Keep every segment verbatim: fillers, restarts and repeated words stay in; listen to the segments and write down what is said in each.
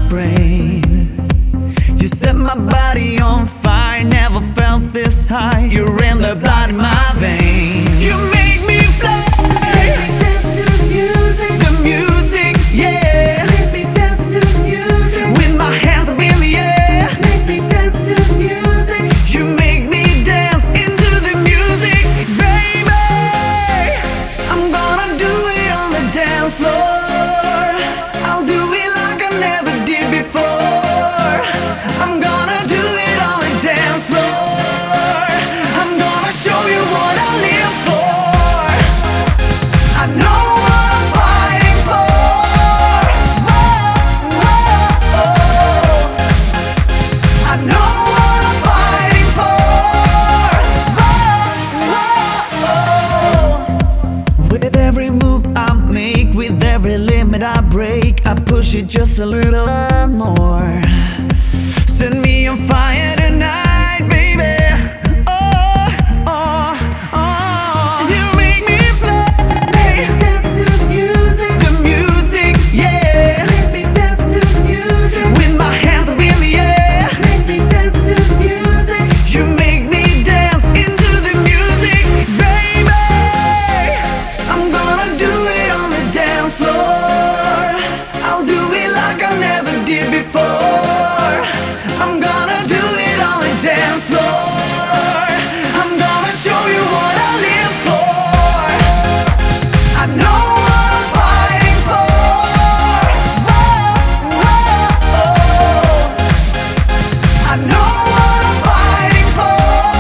brain. You set my body on fire, never felt this high. You're in the blood in my veins. You make me fly. Make me dance to the music. The music, yeah. Make me dance to the music. With my hands up in the air. Make me dance to the music. You make me dance into the music, baby. I'm gonna do it on the dance floor. I'll do it like I never did before. I'm gonna do it on the dance floor. I'm gonna show you what I live for. I know what I'm fighting for. Whoa, whoa, oh. I know what I'm fighting for. Whoa, whoa, oh. With every move I make, with every limit I break, I push it just a little more. Set me on fire tonight, baby. Oh, oh, oh. You make me fly. Make me dance to the music. The music, yeah. Make me dance to the music. With my hands up in the air. Make me dance to the music. You make me dance into the music, baby. I'm gonna do it on the dance floor. I'll do it like I never did before. I'm gonna do it on the dance floor. I'm gonna show you what I live for. I know what I'm fighting for. Whoa, whoa, oh. I know what I'm fighting for.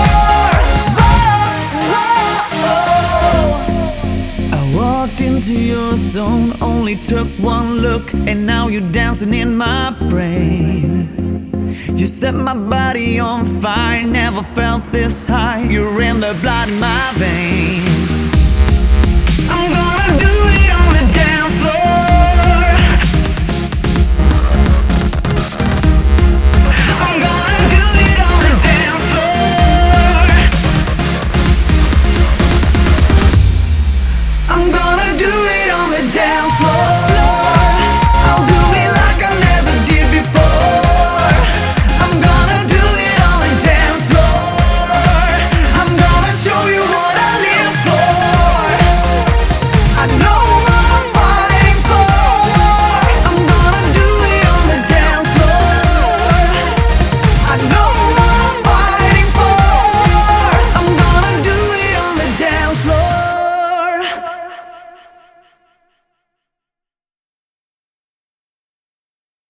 Whoa, whoa, oh. I walked into your zone, only took one look, and now you're dancing in my brain. You set my body on fire, never felt this high. You're in the blood in my veins.